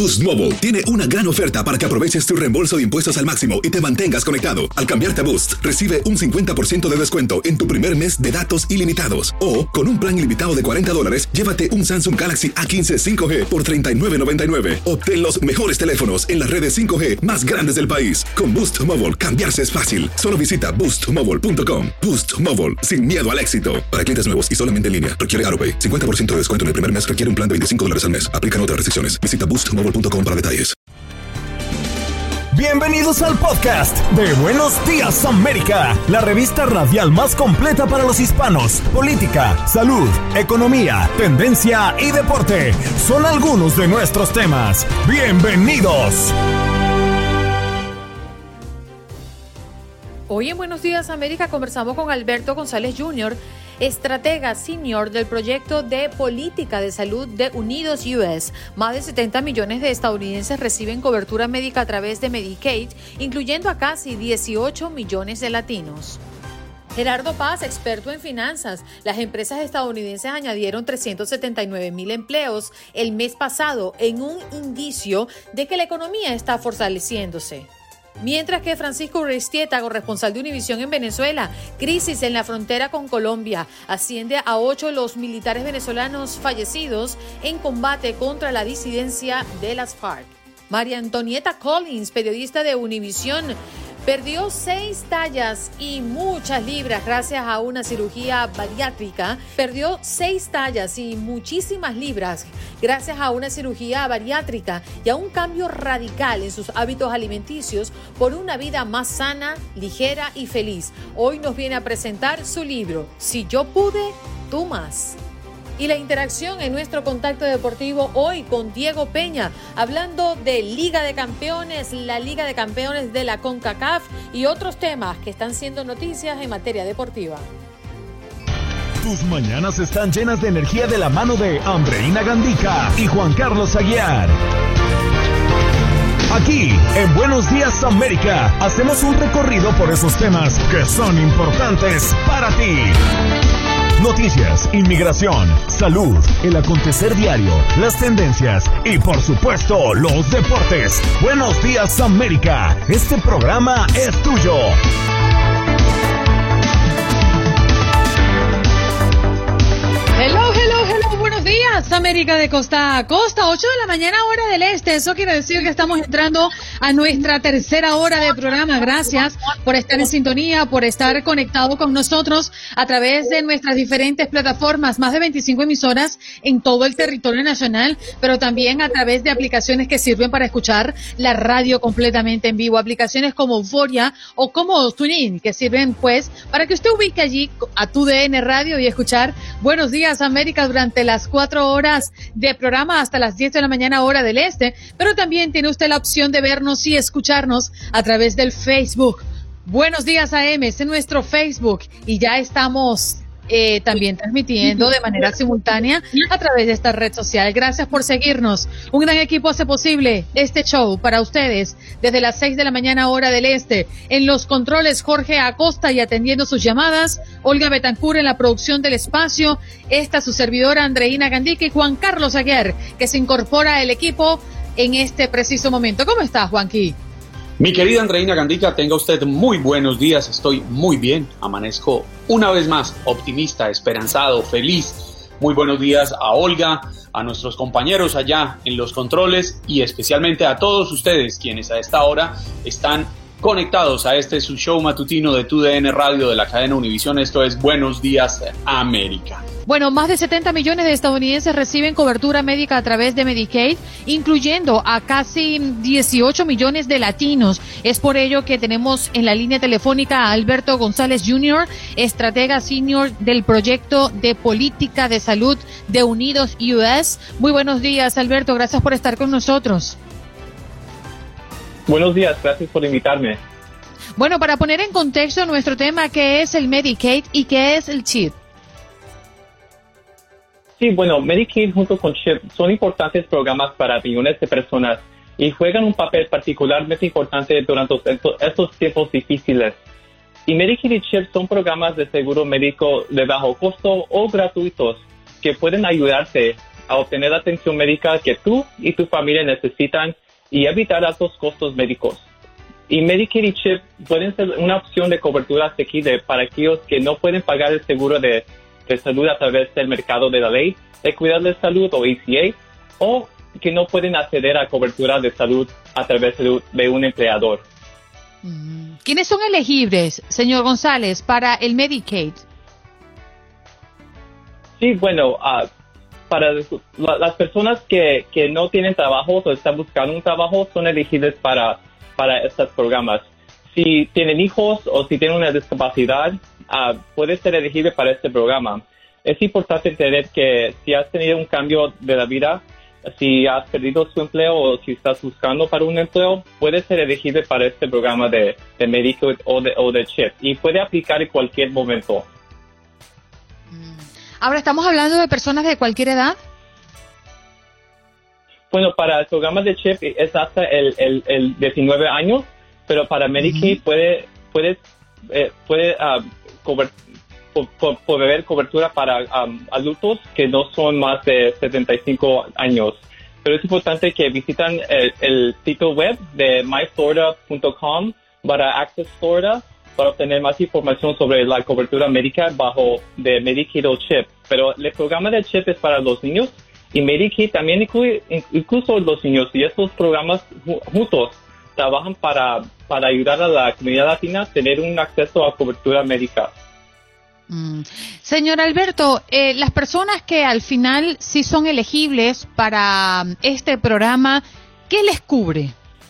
Boost Mobile tiene una gran oferta para que aproveches tu reembolso de impuestos al máximo y te mantengas conectado. Al cambiarte a Boost, recibe un 50% de descuento en tu primer mes de datos ilimitados. O, con un plan ilimitado de $40, llévate un Samsung Galaxy A15 5G por $39.99. Obtén los mejores teléfonos en las redes 5G más grandes del país. Con Boost Mobile, cambiarse es fácil. Solo visita boostmobile.com. Boost Mobile, sin miedo al éxito. Para clientes nuevos y solamente en línea, requiere AroPay. 50% de descuento en el primer mes requiere un plan de $25 al mes. Aplican otras restricciones. Visita boostmobile.com para detalles. Bienvenidos al podcast de Buenos Días América, la revista radial más completa para los hispanos. Política, salud, economía, tendencia y deporte son algunos de nuestros temas. Bienvenidos. Hoy en Buenos Días América conversamos con Alberto González Jr., estratega senior del proyecto de política de salud de Unidos US. Más de 70 millones de estadounidenses reciben cobertura médica a través de Medicaid, incluyendo a casi 18 millones de latinos. Gerardo Paz, experto en finanzas. Las empresas estadounidenses añadieron 379,000 empleos el mes pasado en un indicio de que la economía está fortaleciéndose. Mientras que Francisco Urestieta, corresponsal de Univisión en Venezuela, crisis en la frontera con Colombia, asciende a 8 los militares venezolanos fallecidos en combate contra la disidencia de las FARC. María Antonieta Collins, periodista de Univisión, perdió 6 tallas y muchas libras gracias a una cirugía bariátrica. Perdió 6 tallas y muchísimas libras gracias a una cirugía bariátrica y a un cambio radical en sus hábitos alimenticios por una vida más sana, ligera y feliz. Hoy nos viene a presentar su libro, Si yo pude, tú más. Y la interacción en nuestro contacto deportivo hoy con Diego Peña, hablando de Liga de Campeones, la Liga de Campeones de la CONCACAF y otros temas que están siendo noticias en materia deportiva. Tus mañanas están llenas de energía de la mano de Andreina Gandica y Juan Carlos Aguiar. Aquí, en Buenos Días América, hacemos un recorrido por esos temas que son importantes para ti. Noticias, inmigración, salud, el acontecer diario, las tendencias y, por supuesto, los deportes. Buenos Días América, este programa es tuyo. Hello, buenos días, América de costa a costa, 8 de la mañana, hora del este. Eso quiere decir que estamos entrando a nuestra tercera hora de programa. Gracias por estar en sintonía, por estar conectado con nosotros a través de nuestras diferentes plataformas, más de 25 emisoras en todo el territorio nacional, pero también a través de aplicaciones que sirven para escuchar la radio completamente en vivo, aplicaciones como Euforia o como TuneIn, que sirven pues para que usted ubique allí a TUDN Radio y escuchar Buenos Días América durante las 4 horas de programa hasta las 10 de la mañana hora del este, pero también tiene usted la opción de vernos y escucharnos a través del Facebook. Buenos Días AM es en nuestro Facebook y ya estamos también transmitiendo de manera simultánea a través de esta red social. Gracias por seguirnos. Un gran equipo hace posible este show para ustedes desde las 6 de la mañana hora del este. En los controles, Jorge Acosta, y atendiendo sus llamadas, Olga Betancur en la producción del espacio. Esta su servidora Andreina Gandica y Juan Carlos Aguiar, que se incorpora al equipo en este preciso momento. ¿Cómo estás, Juanqui? Mi querida Andreina Gandica, tenga usted muy buenos días. Estoy muy bien. Amanezco una vez más optimista, esperanzado, feliz. Muy buenos días a Olga, a nuestros compañeros allá en los controles y especialmente a todos ustedes quienes a esta hora están conectados a este su show matutino de TUDN Radio de la cadena Univisión. Esto es Buenos Días América. Bueno, más de 70 millones de estadounidenses reciben cobertura médica a través de Medicaid, incluyendo a casi 18 millones de latinos. Es por ello que tenemos en la línea telefónica a Alberto González Jr., estratega senior del proyecto de política de salud de Unidos US. Muy buenos días, Alberto. Gracias por estar con nosotros. Buenos días, gracias por invitarme. Bueno, para poner en contexto nuestro tema, ¿qué es el Medicaid y qué es el CHIP? Sí, bueno, Medicaid junto con CHIP son importantes programas para millones de personas y juegan un papel particularmente importante durante estos tiempos difíciles. Y Medicaid y CHIP son programas de seguro médico de bajo costo o gratuitos que pueden ayudarte a obtener la atención médica que tú y tu familia necesitan y evitar altos costos médicos. Y Medicare y CHIP pueden ser una opción de cobertura asequible para aquellos que no pueden pagar el seguro de salud a través del mercado de la ley de cuidado de salud o ACA, o que no pueden acceder a cobertura de salud a través de un empleador. ¿Quiénes son elegibles, señor González, para el Medicaid? Sí, bueno, para las personas que no tienen trabajo o están buscando un trabajo son elegibles para estos programas. Si tienen hijos o si tienen una discapacidad, puede ser elegible para este programa. Es importante entender que si has tenido un cambio de la vida, si has perdido su empleo o si estás buscando para un empleo, puede ser elegible para este programa de Medicaid o de CHIP y puede aplicar en cualquier momento. Ahora, ¿estamos hablando de personas de cualquier edad? Bueno, para el programa de CHIP es hasta el 19 años, pero para Medicaid puede proveer cobertura para adultos que no son más de 75 años. Pero es importante que visitan el sitio web de myflorida.com para Access Florida para obtener más información sobre la cobertura médica bajo de Medicaid o CHIP. Pero el programa de CHIP es para los niños y Medicaid también incluye incluso los niños, y estos programas juntos trabajan para ayudar a la comunidad latina a tener un acceso a cobertura médica. Señor Alberto, las personas que al final sí son elegibles para este programa, ¿qué les cubre?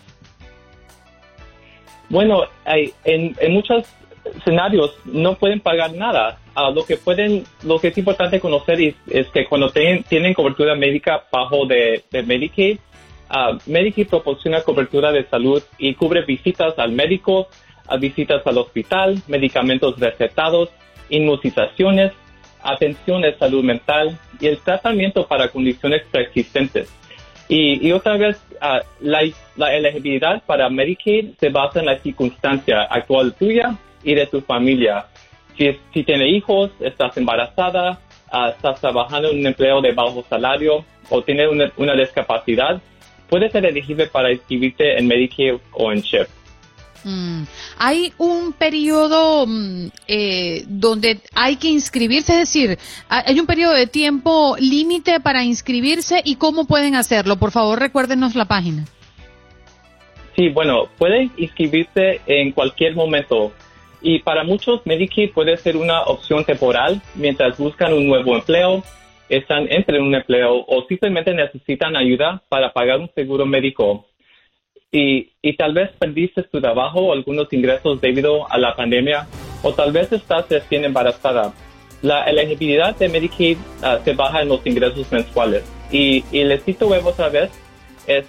Bueno, en muchos escenarios no pueden pagar nada. Lo que es importante conocer es que cuando tienen cobertura médica bajo de Medicaid, Medicaid proporciona cobertura de salud y cubre visitas al médico, visitas al hospital, medicamentos recetados, inmunizaciones, atención de salud mental y el tratamiento para condiciones preexistentes. Y otra vez, la elegibilidad para Medicaid se basa en la circunstancia actual tuya y de tu familia. Si tienes hijos, estás embarazada, estás trabajando en un empleo de bajo salario o tienes una discapacidad, puedes ser elegible para inscribirte en Medicaid o en CHIP. Hay un periodo donde hay que inscribirse, es decir, hay un periodo de tiempo límite para inscribirse, y cómo pueden hacerlo. Por favor, recuérdenos la página. Sí, bueno, pueden inscribirse en cualquier momento. Y para muchos, Medicaid puede ser una opción temporal mientras buscan un nuevo empleo, están entre un empleo o simplemente necesitan ayuda para pagar un seguro médico. Y tal vez perdiste tu trabajo o algunos ingresos debido a la pandemia, o tal vez estás recién embarazada. La elegibilidad de Medicaid se baja en los ingresos mensuales. Y el sitio web otra vez es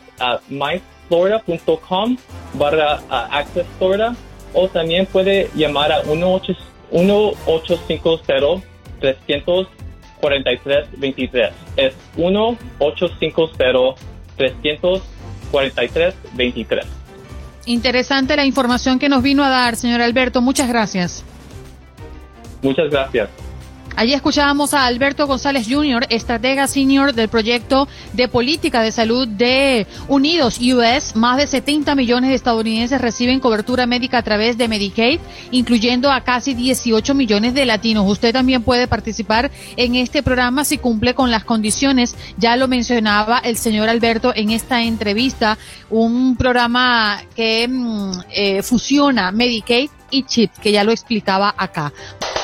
myflorida.com/Access Florida, o también puede llamar a 1-850-343-23. Es 1-850-343-23. Interesante la información que nos vino a dar, señor Alberto. Muchas gracias. Muchas gracias. Allí escuchábamos a Alberto González Jr., estratega senior del proyecto de política de salud de Unidos US. Más de 70 millones de estadounidenses reciben cobertura médica a través de Medicaid, incluyendo a casi 18 millones de latinos. Usted también puede participar en este programa si cumple con las condiciones. Ya lo mencionaba el señor Alberto en esta entrevista, un programa que fusiona Medicaid y CHIP, que ya lo explicaba acá.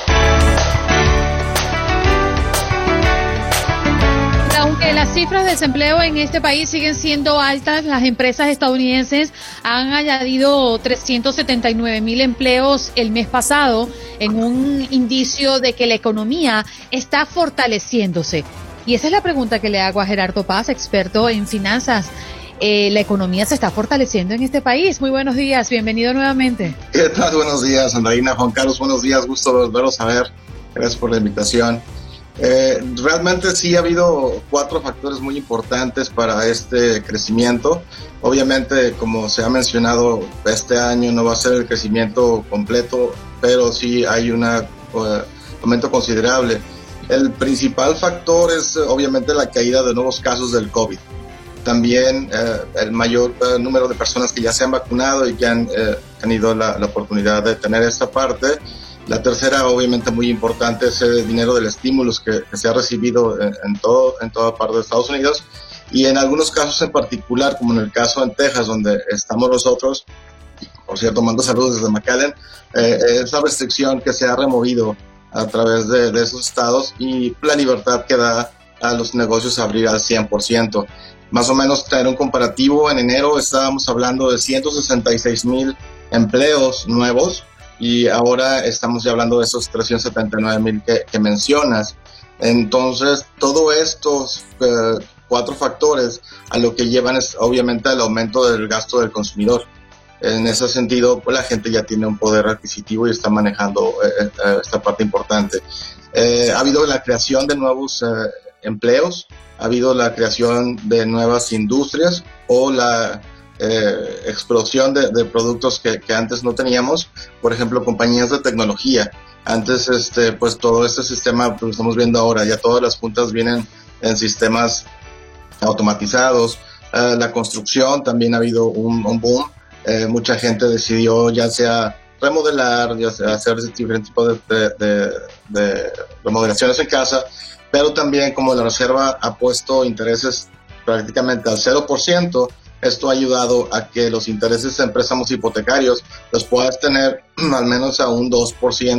Aunque las cifras de desempleo en este país siguen siendo altas, las empresas estadounidenses han añadido 379,000 empleos el mes pasado, en un indicio de que la economía está fortaleciéndose. Y esa es la pregunta que le hago a Gerardo Paz, experto en finanzas. ¿La economía se está fortaleciendo en este país? Muy buenos días, bienvenido nuevamente. ¿Qué tal? Buenos días, Andreina, Juan Carlos, buenos días, gusto volveros a ver. Gracias por la invitación. Realmente sí ha habido 4 factores muy importantes para este crecimiento. Obviamente, como se ha mencionado, este año no va a ser el crecimiento completo, pero sí hay un aumento considerable. El principal factor es obviamente la caída de nuevos casos del COVID. También el mayor número de personas que ya se han vacunado y que han tenido la oportunidad de tener esta parte. La tercera, obviamente muy importante, es el dinero del estímulo que se ha recibido en toda parte de Estados Unidos, y en algunos casos en particular, como en el caso en Texas, donde estamos nosotros, por cierto, mando saludos desde McAllen, esa restricción que se ha removido a través de esos estados y la libertad que da a los negocios a abrir al 100%. Más o menos, traer un comparativo, en enero estábamos hablando de 166,000 empleos nuevos, y ahora estamos ya hablando de esos 379,000 que mencionas. Entonces, todos estos 4 factores a lo que llevan es obviamente el aumento del gasto del consumidor. En ese sentido, pues la gente ya tiene un poder adquisitivo y está manejando esta parte importante. Ha habido la creación de nuevos empleos, ha habido la creación de nuevas industrias o la explosión de productos que antes no teníamos. Por ejemplo, compañías de tecnología. Antes, pues todo este sistema, pues, lo estamos viendo ahora, ya todas las juntas vienen en sistemas automatizados. La construcción también ha habido un boom. Mucha gente decidió ya sea remodelar, ya sea hacer diferentes tipos de remodelaciones en casa, pero también como la Reserva ha puesto intereses prácticamente al 0%, esto ha ayudado a que los intereses de préstamos hipotecarios los puedas tener al menos a un 2%,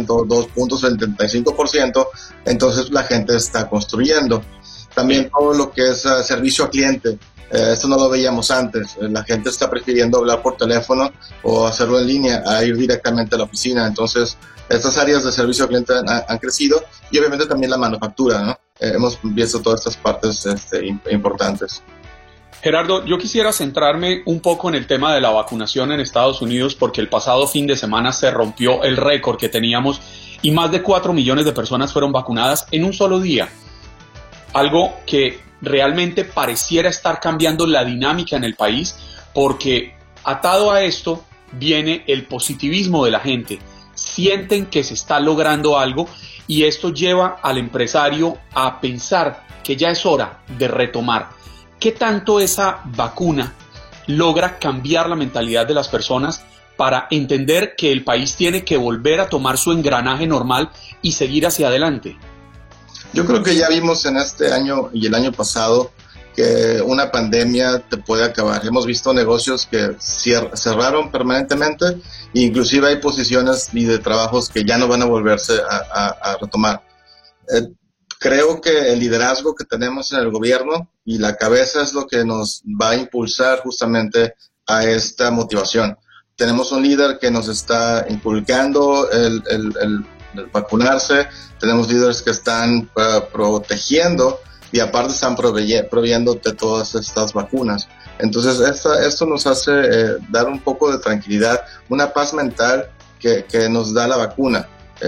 2.75%, entonces la gente está construyendo. También todo lo que es servicio al cliente, esto no lo veíamos antes, la gente está prefiriendo hablar por teléfono o hacerlo en línea a ir directamente a la oficina, entonces estas áreas de servicio al cliente han crecido, y obviamente también la manufactura, ¿no? Hemos visto todas estas partes importantes. Gerardo, yo quisiera centrarme un poco en el tema de la vacunación en Estados Unidos, porque el pasado fin de semana se rompió el récord que teníamos y más de 4 millones de personas fueron vacunadas en un solo día. Algo que realmente pareciera estar cambiando la dinámica en el país, porque atado a esto viene el positivismo de la gente. Sienten que se está logrando algo y esto lleva al empresario a pensar que ya es hora de retomar. ¿Qué tanto esa vacuna logra cambiar la mentalidad de las personas para entender que el país tiene que volver a tomar su engranaje normal y seguir hacia adelante? Yo creo que ya vimos en este año y el año pasado que una pandemia te puede acabar. Hemos visto negocios que cerraron permanentemente, e inclusive hay posiciones y de trabajos que ya no van a volverse a retomar. Creo que el liderazgo que tenemos en el gobierno y la cabeza es lo que nos va a impulsar justamente a esta motivación. Tenemos un líder que nos está inculcando el vacunarse, tenemos líderes que están protegiendo y aparte están proveyendo de todas estas vacunas. Entonces esto nos hace dar un poco de tranquilidad, una paz mental que nos da la vacuna.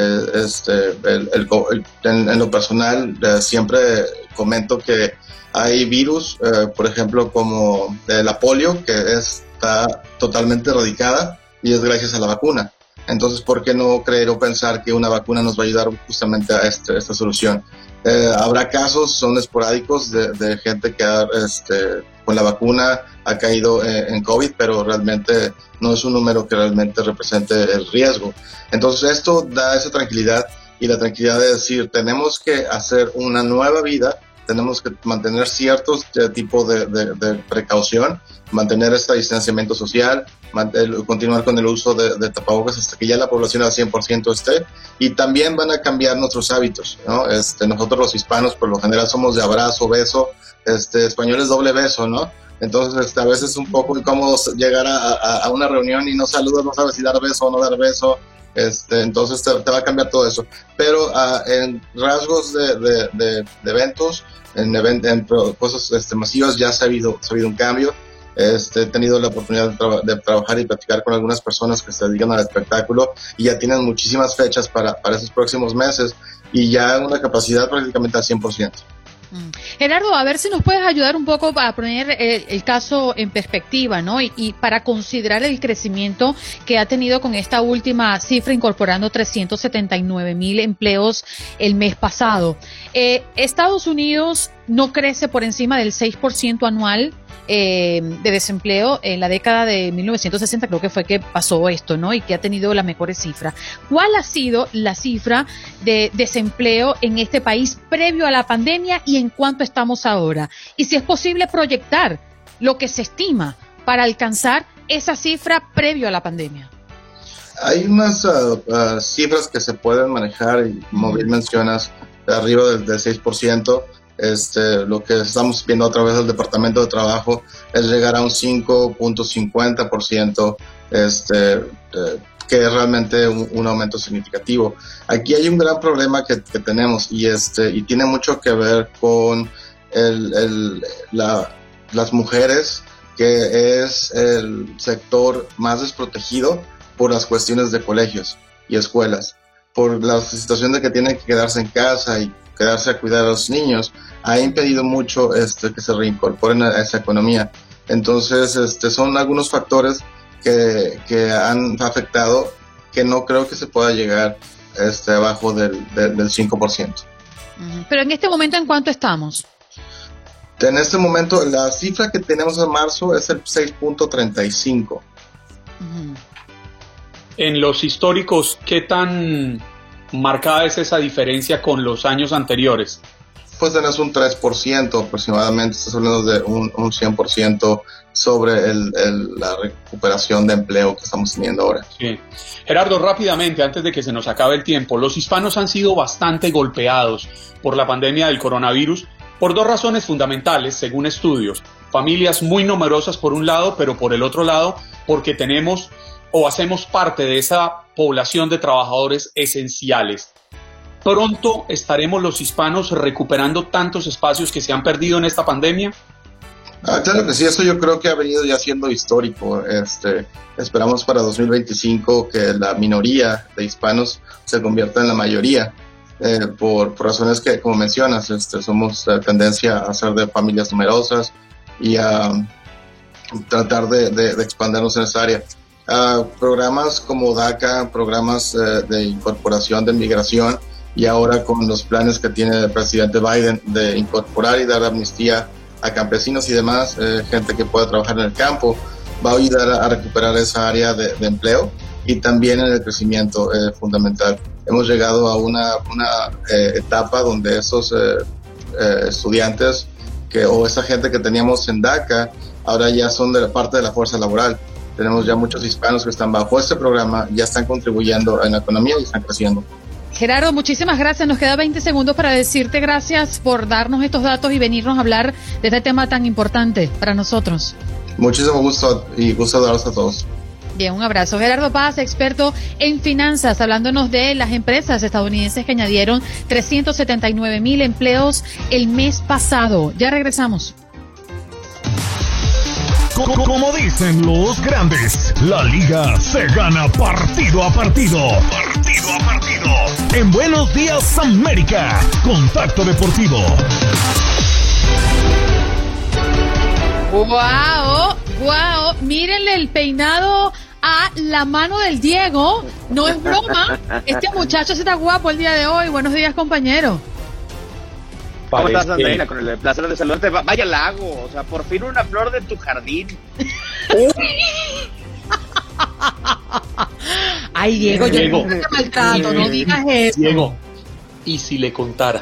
En lo personal siempre comento que hay virus, por ejemplo como la polio, que está totalmente erradicada y es gracias a la vacuna. Entonces, ¿por qué no creer o pensar que una vacuna nos va a ayudar justamente a esta solución? Habrá casos, son esporádicos, de gente que con la vacuna ha caído en COVID, pero realmente no es un número que realmente represente el riesgo. Entonces esto da esa tranquilidad, y la tranquilidad de decir, tenemos que hacer una nueva vida, tenemos que mantener ciertos tipos de precaución, mantener este distanciamiento social, continuar con el uso de tapabocas hasta que ya la población al 100% esté, y también van a cambiar nuestros hábitos, ¿no? Nosotros los hispanos por lo general somos de abrazo, beso, españoles doble beso, ¿no? Entonces a veces es un poco incómodo llegar a una reunión y no saludas, no sabes si dar beso o no dar beso. Entonces te va a cambiar todo eso, pero en rasgos de eventos, en cosas masivas ya se ha habido un cambio. He tenido la oportunidad de trabajar y platicar con algunas personas que se dedican al espectáculo y ya tienen muchísimas fechas para esos próximos meses y ya una capacidad prácticamente al 100%. Gerardo, a ver si nos puedes ayudar un poco para poner el caso en perspectiva, ¿no? Y para considerar el crecimiento que ha tenido con esta última cifra, incorporando 379,000 empleos el mes pasado. Estados Unidos no crece por encima del 6% anual de desempleo en la década de 1960, creo que fue que pasó esto, ¿no? Y que ha tenido las mejores cifras. ¿Cuál ha sido la cifra de desempleo en este país previo a la pandemia y en cuánto estamos ahora? Y si es posible proyectar lo que se estima para alcanzar esa cifra previo a la pandemia. Hay unas cifras que se pueden manejar, y como bien mencionas, arriba del 6%. Lo que estamos viendo a través del Departamento de Trabajo es llegar a un 5.50%, que es realmente un aumento significativo. Aquí hay un gran problema que tenemos y tiene mucho que ver con las mujeres, que es el sector más desprotegido por las cuestiones de colegios y escuelas, por la situación de que tienen que quedarse en casa y quedarse a cuidar a los niños, ha impedido mucho que se reincorporen a esa economía. Entonces, son algunos factores que han afectado, que no creo que se pueda llegar abajo del 5%. Pero en este momento, ¿en cuánto estamos? En este momento, la cifra que tenemos en marzo es el 6.35. En los históricos, ¿qué tan marcada es esa diferencia con los años anteriores? Pues tenés un 3% aproximadamente, estás hablando de un 100% sobre la recuperación de empleo que estamos teniendo ahora. Sí. Gerardo, rápidamente, antes de que se nos acabe el tiempo, los hispanos han sido bastante golpeados por la pandemia del coronavirus por dos razones fundamentales, según estudios. Familias muy numerosas por un lado, pero por el otro lado, porque tenemos o hacemos parte de esa población de trabajadores esenciales. ¿Pronto estaremos los hispanos recuperando tantos espacios que se han perdido en esta pandemia? Claro que sí, eso yo creo que ha venido ya siendo histórico. Esperamos para 2025 que la minoría de hispanos se convierta en la mayoría, por razones que, como mencionas, somos tendencia a ser de familias numerosas y a tratar de expandirnos en esa área. Programas como DACA, programas de incorporación de migración, y ahora con los planes que tiene el presidente Biden de incorporar y dar amnistía a campesinos y demás, gente que pueda trabajar en el campo, va a ayudar a recuperar esa área de empleo y también en el crecimiento fundamental. Hemos llegado a una etapa donde esos estudiantes o esa gente que teníamos en DACA ahora ya son parte de la fuerza laboral. Tenemos ya muchos hispanos que están bajo este programa, ya están contribuyendo en la economía y están creciendo. Gerardo, muchísimas gracias. Nos queda 20 segundos para decirte gracias por darnos estos datos y venirnos a hablar de este tema tan importante para nosotros. Muchísimo gusto y gusto darlos a todos. Bien, un abrazo. Gerardo Paz, experto en finanzas, hablándonos de las empresas estadounidenses que añadieron 379,000 empleos el mes pasado. Ya regresamos. Como dicen los grandes, la liga se gana partido a partido. Partido a partido. En Buenos Días América, Contacto Deportivo. ¡Wow! ¡Wow! Mírenle el peinado a la mano del Diego. No es broma. Este muchacho está guapo el día de hoy. Buenos días, compañero. ¿Cómo estás, Andreina? Con el placer de saludarte. Vaya lago, o sea, por fin una flor de tu jardín. Ay, Diego, yo no te maltrato, no digas eso. Diego, ¿y si le contara?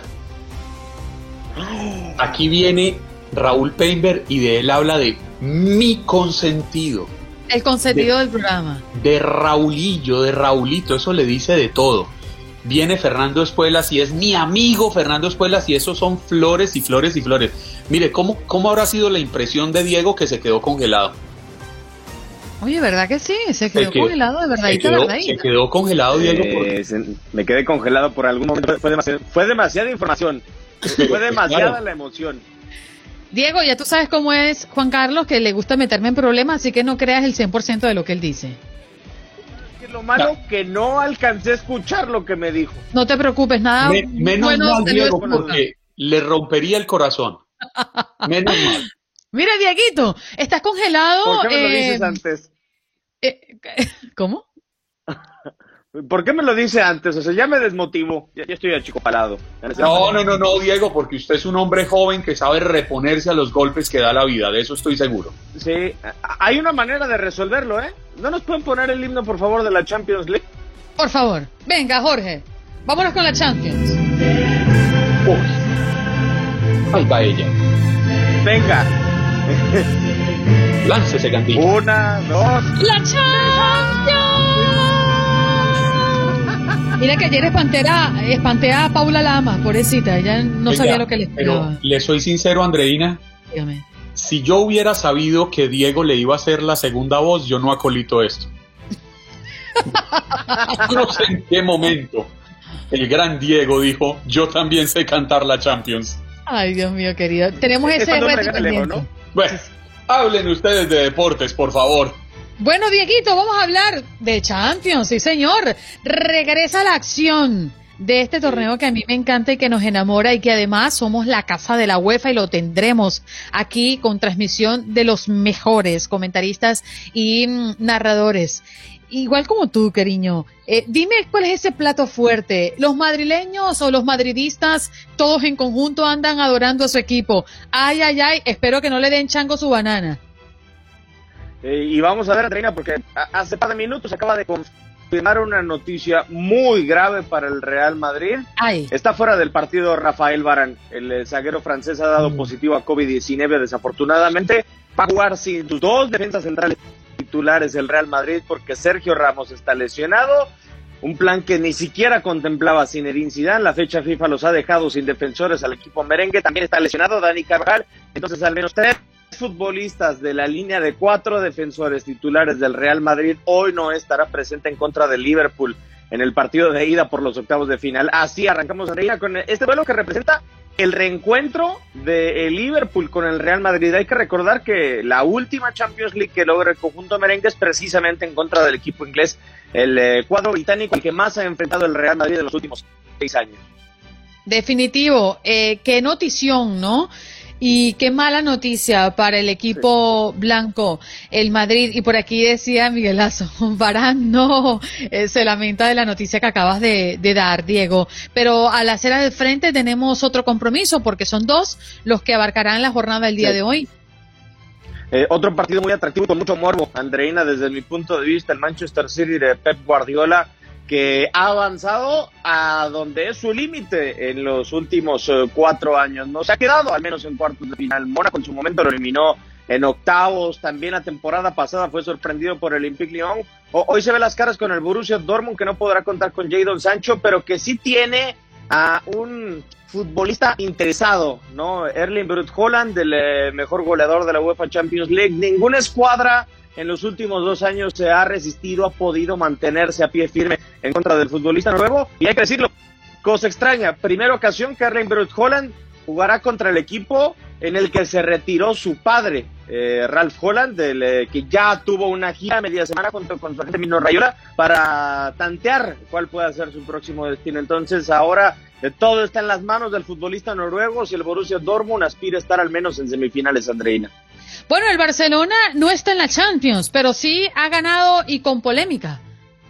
Aquí viene Raúl Peinberg y de él habla de mi consentido. El consentido del programa. De Raulillo, de Raulito, eso le dice de todo. Viene Fernando Espuelas y es mi amigo Fernando Espuelas y eso son flores y flores y flores. Mire, ¿cómo habrá sido la impresión de Diego que se quedó congelado? Oye, ¿verdad que sí? Se quedó congelado de verdadita. Se quedó congelado, Diego. Me quedé congelado por algún momento. Fue demasiada información. Fue demasiada la emoción. Diego, ya tú sabes cómo es Juan Carlos, que le gusta meterme en problemas, así que no creas el 100% de lo que él dice. Lo malo que no alcancé a escuchar lo que me dijo. No te preocupes, nada. Menos mal, Diego, porque le rompería el corazón. Menos mal. Mira, Dieguito, estás congelado. ¿Por qué me lo dices antes? ¿Cómo? ¿Por qué me lo dice antes? O sea, ya me desmotivó. Ya estoy achicopalado. No, Diego, porque usted es un hombre joven que sabe reponerse a los golpes que da la vida. De eso estoy seguro. Sí, hay una manera de resolverlo, ¿eh? ¿No nos pueden poner el himno, por favor, de la Champions League? Por favor. Venga, Jorge. Vámonos con la Champions. Uy. Ahí va ella. Venga. Láncese, Gandhi. 1, 2. ¡La Champions! Mira que ayer espanté a Paula Lama, pobrecita, ella no sabía lo que le esperaba. Pero le soy sincero, Andreina. Dígame. Si yo hubiera sabido que Diego le iba a hacer la segunda voz, yo no acolito esto. No sé en qué momento el gran Diego dijo, yo también sé cantar la Champions. Ay, Dios mío, querido. Tenemos ese reto pendiente, ¿no? Bueno, hablen ustedes de deportes, por favor. Bueno, Dieguito, vamos a hablar de Champions, sí señor. Regresa la acción de este torneo que a mí me encanta y que nos enamora y que además somos la casa de la UEFA y lo tendremos aquí con transmisión de los mejores comentaristas y narradores. Igual como tú, cariño, dime cuál es ese plato fuerte. ¿Los madrileños o los madridistas todos en conjunto andan adorando a su equipo? Ay, ay, ay, espero que no le den chango su banana. Y vamos a ver, Andreina, porque hace par de minutos acaba de confirmar una noticia muy grave para el Real Madrid. Ay. Está fuera del partido Rafael Varane. El zaguero francés ha dado positivo a COVID-19, desafortunadamente. Va a jugar sin sus dos defensas centrales titulares del Real Madrid porque Sergio Ramos está lesionado. Un plan que ni siquiera contemplaba Zinedine Zidane. La fecha FIFA los ha dejado sin defensores al equipo merengue. También está lesionado Dani Carvajal. Entonces, al menos 3 futbolistas de la línea de 4 defensores titulares del Real Madrid hoy no estará presente en contra del Liverpool en el partido de ida por los octavos de final. Así arrancamos, Andreina, con este duelo que representa el reencuentro de Liverpool con el Real Madrid. Hay que recordar que la última Champions League que logra el conjunto merengue es precisamente en contra del equipo inglés, el cuadro británico, el que más ha enfrentado el Real Madrid en los últimos 6 años. Definitivo, qué notición, ¿no? Y qué mala noticia para el equipo blanco, el Madrid. Y por aquí decía Miguelazo, Varane no se lamenta de la noticia que acabas de dar, Diego. Pero a la acera del frente tenemos otro compromiso, porque son 2 los que abarcarán la jornada del día de hoy. Otro partido muy atractivo con mucho morbo, Andreina, desde mi punto de vista, el Manchester City de Pep Guardiola, que ha avanzado a donde es su límite en los últimos 4 años, ¿no? Se ha quedado al menos en cuartos de final. Mónaco en su momento lo eliminó en octavos, también la temporada pasada fue sorprendido por el Olympique Lyon. Hoy se ve las caras con el Borussia Dortmund, que no podrá contar con Jadon Sancho, pero que sí tiene a un futbolista interesado, ¿no? Erling Braut Haaland, el mejor goleador de la UEFA Champions League. Ninguna escuadra en los últimos 2 años se ha resistido, ha podido mantenerse a pie firme en contra del futbolista nuevo. Y hay que decirlo, cosa extraña, primera ocasión que Erling Braut Haaland jugará contra el equipo en el que se retiró su padre, Ralf Haaland, que ya tuvo una gira media semana junto con su agente Mino Raiola para tantear cuál puede ser su próximo destino. Entonces ahora todo está en las manos del futbolista noruego. Si el Borussia Dortmund aspira a estar al menos en semifinales, Andreina. Bueno, el Barcelona no está en la Champions, pero sí ha ganado y con polémica.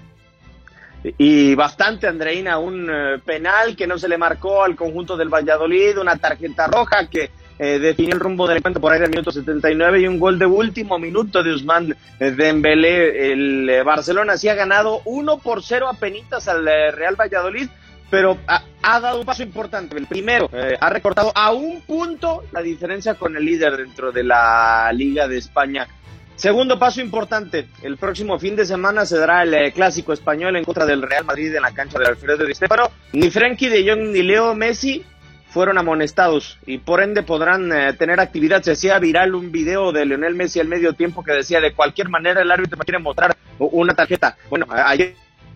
Y bastante, Andreina, un penal que no se le marcó al conjunto del Valladolid, una tarjeta roja que definió el rumbo del encuentro por ahí del minuto 79 y un gol de último minuto de Ousmane Dembélé. El Barcelona sí ha ganado 1-0 apenitas al Real Valladolid, pero ha dado un paso importante. El primero, ha recortado a 1 punto la diferencia con el líder dentro de la Liga de España. Segundo paso importante, el próximo fin de semana se dará el clásico español en contra del Real Madrid en la cancha del Alfredo Di Stéfano. Ni Frenkie de Jong ni Leo Messi fueron amonestados y por ende podrán tener actividad. Se hacía viral un video de Lionel Messi al medio tiempo que decía: de cualquier manera el árbitro me quiere mostrar una tarjeta. Bueno, ayer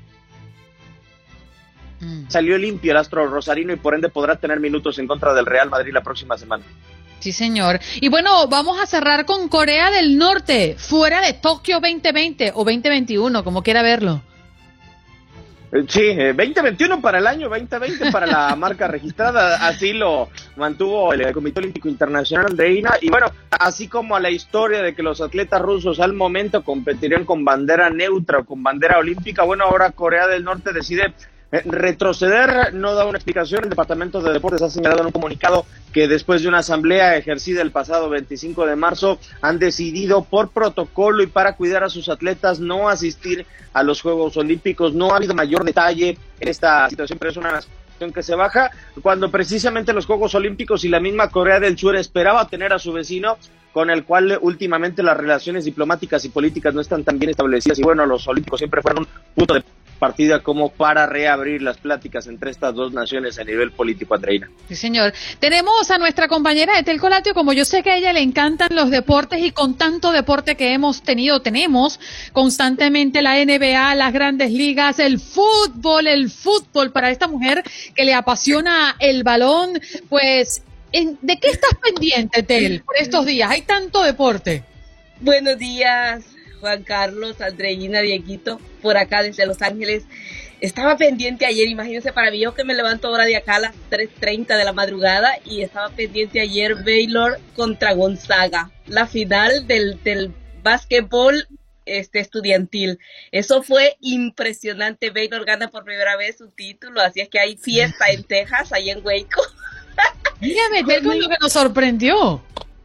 salió limpio el astro rosarino y por ende podrá tener minutos en contra del Real Madrid la próxima semana. Sí, señor. Y bueno, vamos a cerrar con Corea del Norte, fuera de Tokio 2020 o 2021, como quiera verlo. Sí, 2021 para el año 2020 para la marca registrada, así lo mantuvo el Comité Olímpico Internacional, Andreina, y bueno, así como a la historia de que los atletas rusos al momento competirían con bandera neutra o con bandera olímpica, bueno, ahora Corea del Norte decide retroceder, no da una explicación. El Departamento de Deportes ha señalado en un comunicado que después de una asamblea ejercida el pasado 25 de marzo han decidido por protocolo y para cuidar a sus atletas no asistir a los Juegos Olímpicos. No ha habido mayor detalle en esta situación, pero es una nación que se baja cuando precisamente los Juegos Olímpicos y la misma Corea del Sur esperaba tener a su vecino, con el cual últimamente las relaciones diplomáticas y políticas no están tan bien establecidas, y bueno, los olímpicos siempre fueron un punto de partida como para reabrir las pláticas entre estas dos naciones a nivel político, Andreina. Sí, señor. Tenemos a nuestra compañera Ethel Colatio, como yo sé que a ella le encantan los deportes y con tanto deporte que tenemos constantemente la NBA, las grandes ligas, el fútbol para esta mujer que le apasiona el balón, pues, ¿de qué estás pendiente, Ethel, por estos días? Hay tanto deporte. Buenos días, Juan Carlos, Andreina, Dieguito, por acá desde Los Ángeles. Estaba pendiente ayer, imagínense, para mí, yo que me levanto ahora de acá a las 3:30 de la madrugada, y estaba pendiente ayer Baylor contra Gonzaga, la final del básquetbol estudiantil. Eso fue impresionante. Baylor gana por primera vez su título, así es que hay fiesta en Texas, ahí en Waco. Dígame, Ethel, con lo que nos sorprendió.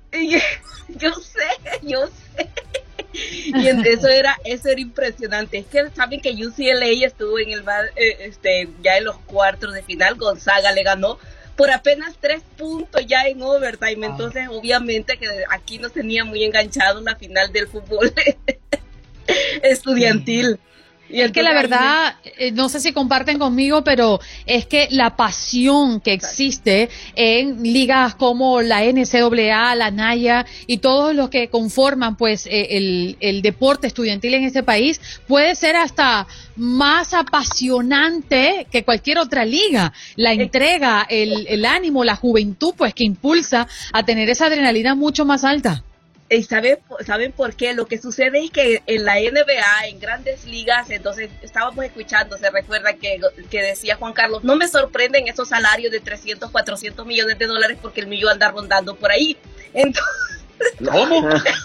Yo sé. Y eso era impresionante. Es que saben que UCLA estuvo en ya en los cuartos de final. Gonzaga le ganó por apenas 3 puntos ya en overtime. Entonces, obviamente que aquí nos tenía muy enganchados la final del fútbol estudiantil. Y es que la verdad, no sé si comparten conmigo, pero es que la pasión que existe en ligas como la NCAA, la NAIA y todos los que conforman pues el deporte estudiantil en este país puede ser hasta más apasionante que cualquier otra liga. La entrega, el ánimo, la juventud pues que impulsa a tener esa adrenalina mucho más alta. ¿Y saben por qué? Lo que sucede es que en la NBA, en grandes ligas, entonces estábamos escuchando, se recuerda que decía Juan Carlos, no me sorprenden esos salarios de 300, 400 millones de dólares porque el millón anda rondando por ahí. Entonces, ¿cómo?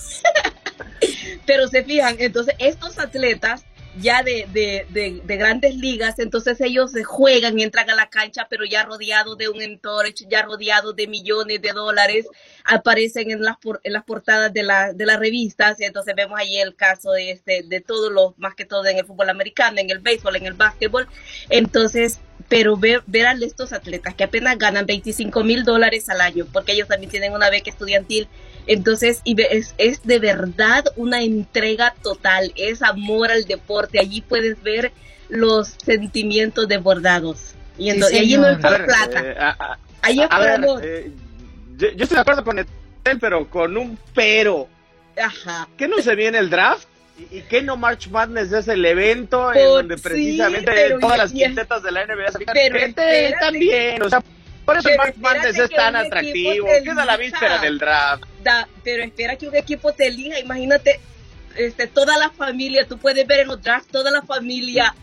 Pero se fijan, entonces estos atletas ya de grandes ligas, entonces ellos se juegan y entran a la cancha, pero ya rodeados de un entourage, ya rodeados de millones de dólares, aparecen en las portadas de las revistas, y entonces vemos ahí el caso de todos los, más que todo en el fútbol americano, en el béisbol, en el básquetbol. Entonces, pero ver a estos atletas que apenas ganan $25,000 al año, porque ellos también tienen una beca estudiantil. Entonces, es de verdad una entrega total, es amor al deporte. Allí puedes ver los sentimientos desbordados. Y entonces, allí no es por plata. Allí es por amor. Yo estoy de acuerdo con él, pero con un pero. Ajá. ¿Qué no se viene el draft? ¿Y qué no March Madness es el evento en donde precisamente todas las quintetas de la NBA se también, o sea, por eso el March Madness es tan atractivo, queda la víspera del draft. Pero espera que un equipo te elija, imagínate, toda la familia, tú puedes ver en los drafts toda la familia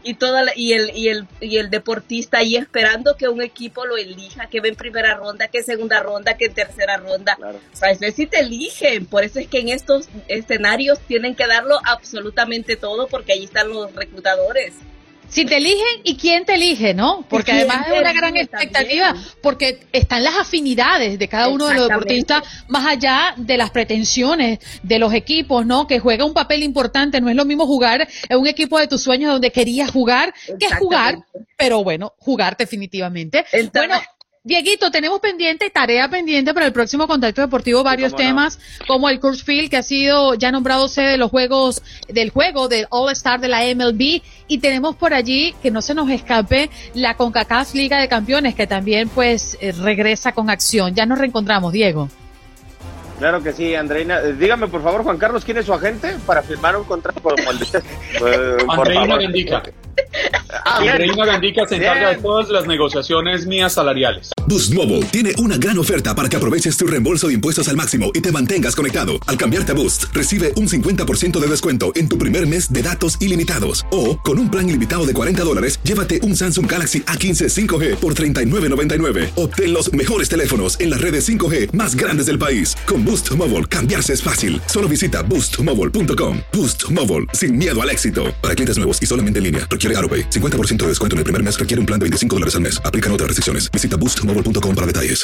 y el deportista ahí esperando que un equipo lo elija, que ve en primera ronda, que en segunda ronda, que en tercera ronda. Claro. O sea, es si te eligen, por eso es que en estos escenarios tienen que darlo absolutamente todo, porque ahí están los reclutadores. Si te eligen y quién te elige, ¿no? Porque además es una gran expectativa, porque están las afinidades de cada uno de los deportistas, más allá de las pretensiones de los equipos, ¿no? Que juega un papel importante. No es lo mismo jugar en un equipo de tus sueños donde querías jugar, que jugar, pero bueno, jugar definitivamente. Bueno, Dieguito, tenemos tarea pendiente para el próximo Contacto Deportivo, varios temas, como el Coors Field, que ha sido ya nombrado sede de los del All-Star de la MLB, y tenemos por allí, que no se nos escape, la CONCACAF Liga de Campeones, que también pues regresa con acción. Ya nos reencontramos, Diego. Claro que sí, Andreina. Dígame, por favor, Juan Carlos, ¿quién es su agente para firmar un contrato como el de usted? Andreina Gandica. Andreina Gandica se encarga de todas las negociaciones mías salariales. Boost Mobile tiene una gran oferta para que aproveches tu reembolso de impuestos al máximo y te mantengas conectado. Al cambiarte a Boost, recibe un 50% de descuento en tu primer mes de datos ilimitados. O, con un plan ilimitado de $40, llévate un Samsung Galaxy A15 5G por $39.99. Obtén los mejores teléfonos en las redes 5G más grandes del país. Con Boost Mobile, cambiarse es fácil. Solo visita boostmobile.com. Boost Mobile, sin miedo al éxito. Para clientes nuevos y solamente en línea, requiere AutoPay. 50% de descuento en el primer mes requiere un plan de $25 al mes. Aplican otras restricciones. Visita boostmobile.com para detalles.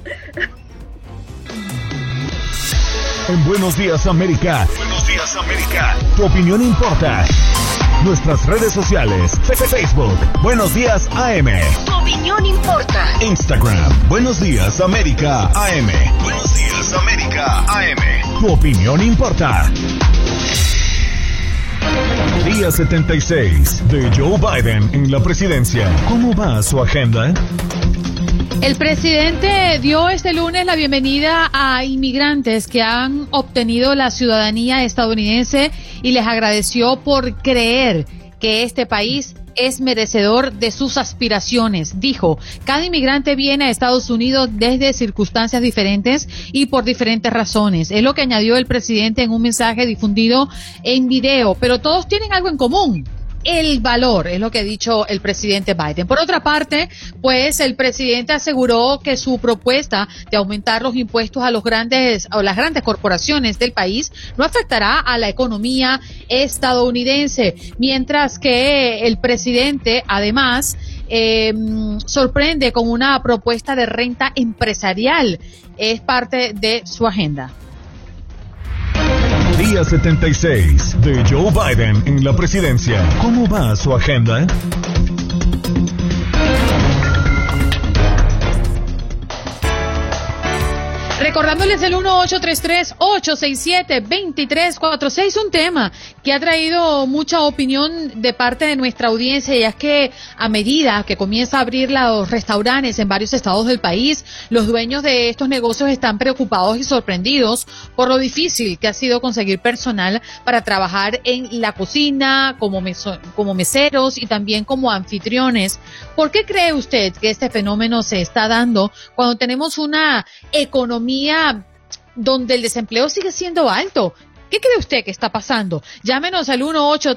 En Buenos Días América. Buenos Días América. Tu opinión importa. Nuestras redes sociales. Facebook. Buenos Días AM. Tu opinión importa. Instagram. Buenos Días América AM. Buenos Días América AM. Tu opinión importa. Día 76 de Joe Biden en la presidencia. ¿Cómo va su agenda? El presidente dio este lunes la bienvenida a inmigrantes que han obtenido la ciudadanía estadounidense y les agradeció por creer que este país es merecedor de sus aspiraciones. Dijo, cada inmigrante viene a Estados Unidos desde circunstancias diferentes y por diferentes razones. Es lo que añadió el presidente en un mensaje difundido en video, pero todos tienen algo en común. El valor, es lo que ha dicho el presidente Biden. Por otra parte, pues el presidente aseguró que su propuesta de aumentar los impuestos a las grandes corporaciones del país no afectará a la economía estadounidense, mientras que el presidente además sorprende con una propuesta de renta empresarial. Es parte de su agenda. Día 76 de Joe Biden en la presidencia. ¿Cómo va su agenda? Recordándoles el 1-833-867-2346, un tema que ha traído mucha opinión de parte de nuestra audiencia, y es que a medida que comienza a abrir los restaurantes en varios estados del país, los dueños de estos negocios están preocupados y sorprendidos por lo difícil que ha sido conseguir personal para trabajar en la cocina, como meseros y también como anfitriones. ¿Por qué cree usted que este fenómeno se está dando cuando tenemos una economía donde el desempleo sigue siendo alto? ¿Qué cree usted que está pasando? Llámenos al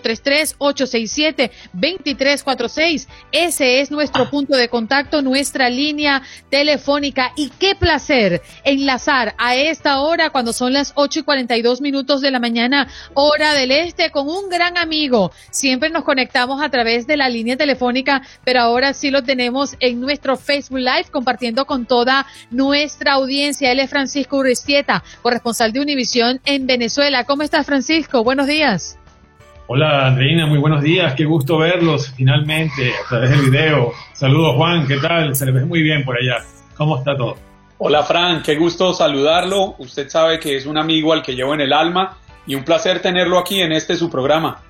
1-833-867-2346. Ese es nuestro punto de contacto, nuestra línea telefónica. Y qué placer enlazar a esta hora, cuando son las 8:42 de la mañana, hora del este, con un gran amigo. Siempre nos conectamos a través de la línea telefónica, pero ahora sí lo tenemos en nuestro Facebook Live, compartiendo con toda nuestra audiencia. Él es Francisco Urestieta, corresponsal de Univisión en Venezuela. ¿Cómo estás, Francisco? Buenos días. Hola, Andreina, muy buenos días. Qué gusto verlos finalmente a través del video. Saludos, Juan, ¿qué tal? Se les ve muy bien por allá. ¿Cómo está todo? Hola, Fran, qué gusto saludarlo. Usted sabe que es un amigo al que llevo en el alma y un placer tenerlo aquí en su programa.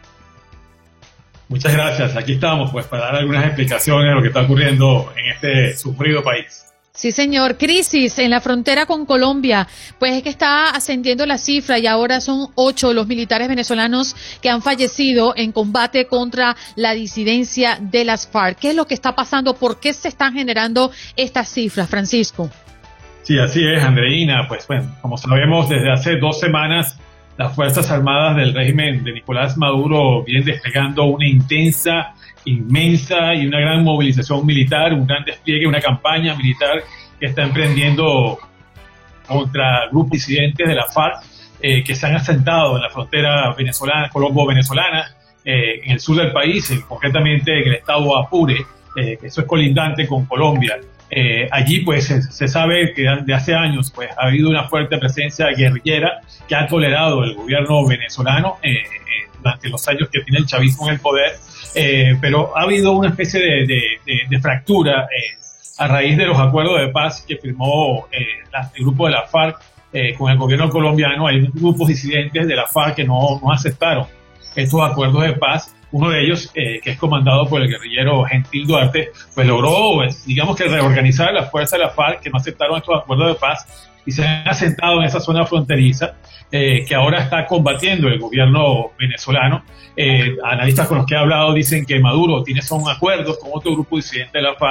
Muchas gracias. Aquí estamos, pues, para dar algunas explicaciones de lo que está ocurriendo en este sufrido país. Sí, señor. Crisis en la frontera con Colombia. Pues es que está ascendiendo la cifra y ahora son 8 los militares venezolanos que han fallecido en combate contra la disidencia de las FARC. ¿Qué es lo que está pasando? ¿Por qué se están generando estas cifras, Francisco? Sí, así es, Andreina. Pues bueno, como sabemos, desde hace 2 semanas las Fuerzas Armadas del régimen de Nicolás Maduro vienen desplegando una intensa, inmensa y una gran movilización militar, un gran despliegue, una campaña militar que está emprendiendo contra grupos disidentes de la FARC que se han asentado en la frontera venezolana, colombo-venezolana, en el sur del país, concretamente en el estado Apure, que eso es colindante con Colombia. Allí pues se sabe que de hace años pues ha habido una fuerte presencia guerrillera que ha tolerado el gobierno venezolano durante los años que tiene el chavismo en el poder, pero ha habido una especie de fractura a raíz de los acuerdos de paz que firmó el grupo de la FARC con el gobierno colombiano. Hay grupos disidentes de la FARC que no aceptaron estos acuerdos de paz. Uno de ellos, que es comandado por el guerrillero Gentil Duarte, pues logró, digamos que reorganizar las fuerzas de la FARC que no aceptaron estos acuerdos de paz y se han asentado en esa zona fronteriza que ahora está combatiendo el gobierno venezolano. Analistas con los que he hablado dicen que Maduro tiene son acuerdos con otro grupo disidente de la FARC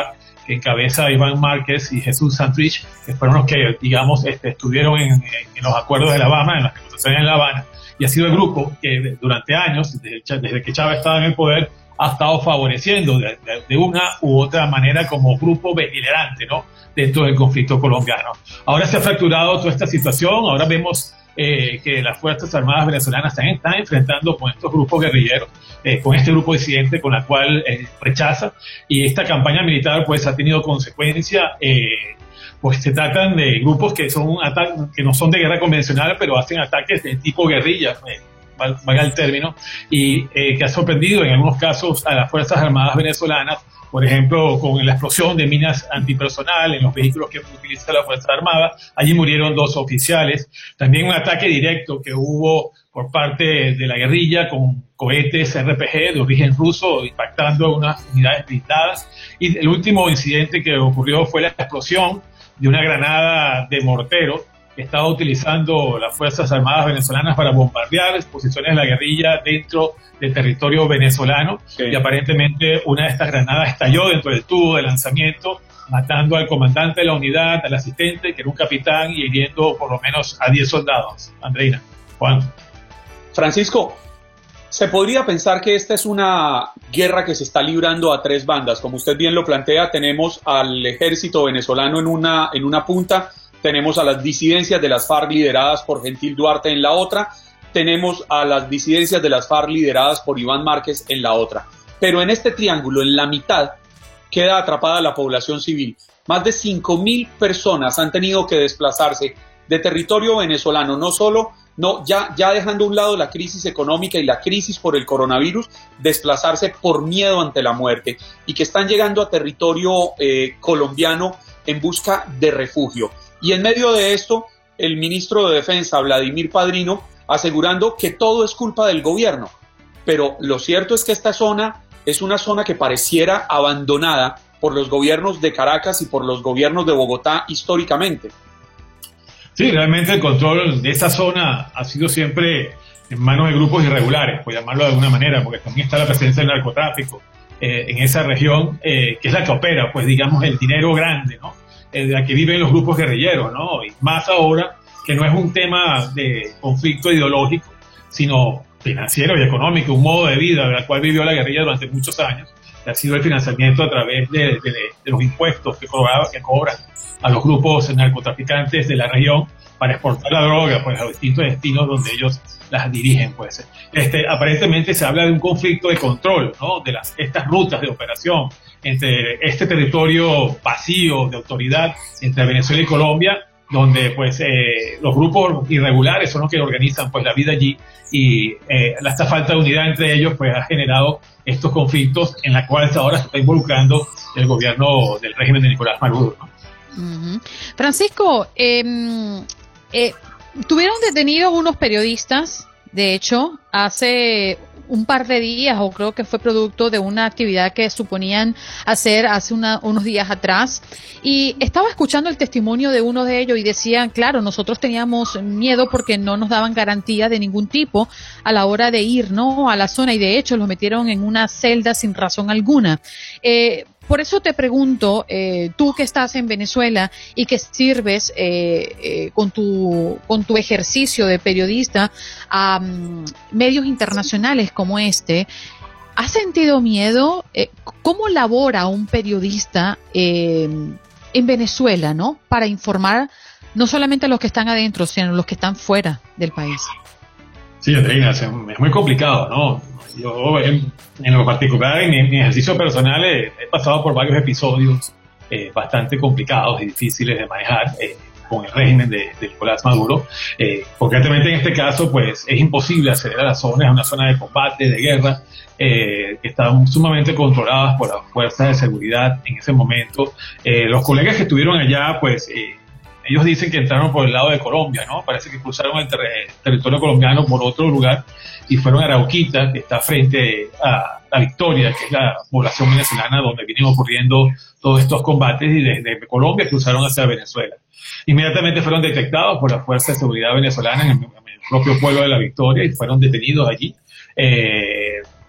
que encabeza Iván Márquez y Jesús Santrich, que fueron los que, digamos, estuvieron en los acuerdos de La Habana, en las negociaciones en La Habana, y ha sido el grupo que durante años, desde que Chávez estaba en el poder, ha estado favoreciendo de una u otra manera como grupo beligerante, ¿no?, dentro del conflicto colombiano. Ahora se ha fracturado toda esta situación, ahora vemos que las Fuerzas Armadas venezolanas están enfrentando con estos grupos guerrilleros, con este grupo disidente con la cual rechaza, y esta campaña militar pues ha tenido consecuencias. Pues se tratan de grupos que no son de guerra convencional, pero hacen ataques de tipo guerrilla, valga el término, y que ha sorprendido en algunos casos a las Fuerzas Armadas venezolanas, por ejemplo, con la explosión de minas antipersonal en los vehículos que utiliza la Fuerza Armada. Allí murieron 2 oficiales. También un ataque directo que hubo por parte de la guerrilla con cohetes RPG de origen ruso impactando unas unidades blindadas. Y el último incidente que ocurrió fue la explosión de una granada de mortero que estaba utilizando las Fuerzas Armadas venezolanas para bombardear posiciones de la guerrilla dentro del territorio venezolano. Sí. Y aparentemente una de estas granadas estalló dentro del tubo de lanzamiento, matando al comandante de la unidad, al asistente, que era un capitán, y hiriendo por lo menos a 10 soldados. Andreina, Juan. Francisco, se podría pensar que esta es una guerra que se está librando a 3 bandas. Como usted bien lo plantea, tenemos al ejército venezolano en una punta, tenemos a las disidencias de las FARC lideradas por Gentil Duarte en la otra, tenemos a las disidencias de las FARC lideradas por Iván Márquez en la otra. Pero en este triángulo, en la mitad, queda atrapada la población civil. Más de 5.000 personas han tenido que desplazarse de territorio venezolano, ya dejando a un lado la crisis económica y la crisis por el coronavirus, desplazarse por miedo ante la muerte, y que están llegando a territorio colombiano en busca de refugio. Y en medio de esto, el ministro de Defensa, Vladimir Padrino, asegurando que todo es culpa del gobierno. Pero lo cierto es que esta zona es una zona que pareciera abandonada por los gobiernos de Caracas y por los gobiernos de Bogotá históricamente. Sí, realmente el control de esa zona ha sido siempre en manos de grupos irregulares, por llamarlo de alguna manera, porque también está la presencia del narcotráfico en esa región, que es la que opera, pues digamos, el dinero grande, ¿no?, de la que viven los grupos guerrilleros, ¿no? Y más ahora que no es un tema de conflicto ideológico, sino financiero y económico, un modo de vida del cual vivió la guerrilla durante muchos años, que ha sido el financiamiento a través de los impuestos que cobran a los grupos narcotraficantes de la región para exportar la droga pues a los distintos destinos donde ellos las dirigen. Pues aparentemente se habla de un conflicto de control, ¿no?, de estas rutas de operación entre este territorio vacío de autoridad entre Venezuela y Colombia, donde pues los grupos irregulares son los que organizan pues la vida allí, y esta falta de unidad entre ellos pues ha generado estos conflictos en los cuales ahora se está involucrando el gobierno del régimen de Nicolás Maduro, ¿no? Uh-huh. Francisco, tuvieron detenidos unos periodistas, de hecho, hace un par de días, o creo que fue producto de una actividad que suponían hacer hace unos días atrás, y estaba escuchando el testimonio de uno de ellos y decían, claro, nosotros teníamos miedo porque no nos daban garantía de ningún tipo a la hora de ir, ¿no?, a la zona, y de hecho los metieron en una celda sin razón alguna. Por eso te pregunto, tú que estás en Venezuela y que sirves con tu ejercicio de periodista a medios internacionales como este, ¿has sentido miedo? ¿Cómo labora un periodista en Venezuela, ¿no?, para informar no solamente a los que están adentro, sino a los que están fuera del país? Sí, Andreina, es muy complicado, ¿no? Yo, en lo particular, en mi ejercicio personal, he pasado por varios episodios bastante complicados y difíciles de manejar con el régimen de Nicolás Maduro. Concretamente, en este caso, pues es imposible acceder a la zona, es una zona de combate, de guerra, que están sumamente controladas por las fuerzas de seguridad en ese momento. Los colegas que estuvieron allá, pues ellos dicen que entraron por el lado de Colombia, ¿no? Parece que cruzaron el territorio colombiano por otro lugar y fueron a Arauquita, que está frente a La Victoria, que es la población venezolana donde vienen ocurriendo todos estos combates, y desde Colombia cruzaron hacia Venezuela. Inmediatamente fueron detectados por las fuerzas de seguridad venezolanas en el propio pueblo de La Victoria y fueron detenidos allí.